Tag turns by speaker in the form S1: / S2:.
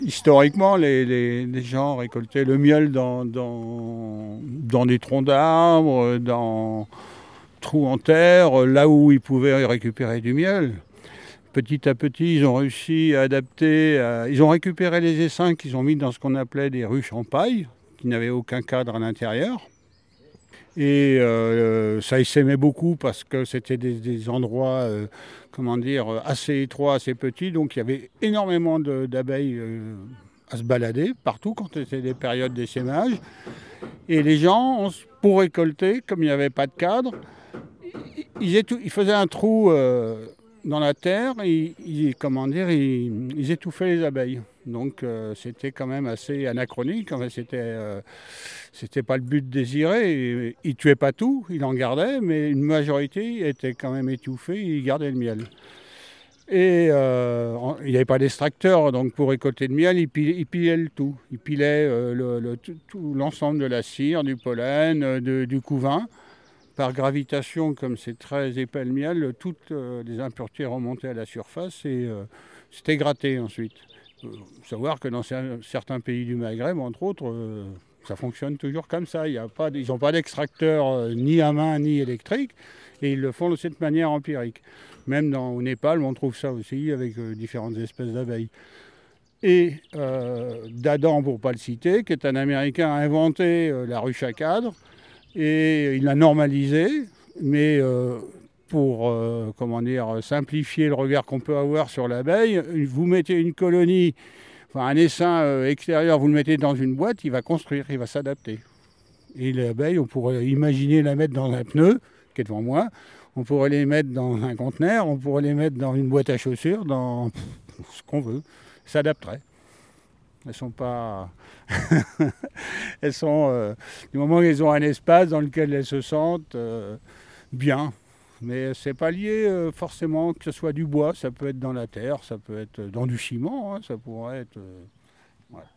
S1: Historiquement, les gens récoltaient le miel dans des troncs d'arbres, dans trous en terre, là où ils pouvaient récupérer du miel. Petit à petit, ils ont réussi à adapter. Ils ont récupéré les essaims qu'ils ont mis dans ce qu'on appelait des ruches en paille, qui n'avaient aucun cadre à l'intérieur. Et ça essaimait beaucoup parce que c'était des endroits comment dire, assez étroits, assez petits. Donc il y avait énormément d'abeilles à se balader partout quand c'était des périodes d'essaimage. Et les gens, pour récolter, comme il n'y avait pas de cadre, ils faisaient un trou dans la terre et comment dire, ils étouffaient les abeilles. Donc c'était quand même assez anachronique. Enfin, c'était pas le but désiré. Il tuait pas tout, il en gardait, mais une majorité était quand même étouffée et il gardait le miel. Et il n'y avait pas d'extracteur, donc pour récolter le miel, il pilait le tout. Il pilait l'ensemble de la cire, du pollen, du couvain. Par gravitation, comme c'est très épais le miel, toutes les impuretés remontaient à la surface et c'était gratté ensuite. Faut savoir que dans certains pays du Maghreb, entre autres, ça fonctionne toujours comme ça. Ils n'ont pas d'extracteur ni à main ni électrique et ils le font de cette manière empirique. Même au Népal, on trouve ça aussi avec différentes espèces d'abeilles. Et d'Adam, pour ne pas le citer, qui est un Américain, a inventé la ruche à cadre et il l'a normalisé, mais pour comment dire, simplifier le regard qu'on peut avoir sur l'abeille, vous mettez une colonie, enfin un essaim extérieur, vous le mettez dans une boîte, il va construire, il va s'adapter. Et l'abeille, on pourrait imaginer la mettre dans un pneu, qui est devant moi, on pourrait les mettre dans un conteneur, on pourrait les mettre dans une boîte à chaussures, dans ce qu'on veut, s'adapterait. Elles sont pas. Elles sont. Du moment qu'elles ont un espace dans lequel elles se sentent bien. Mais c'est pas lié forcément que ce soit du bois, ça peut être dans la terre, ça peut être dans du ciment, hein, ça pourrait être. Ouais.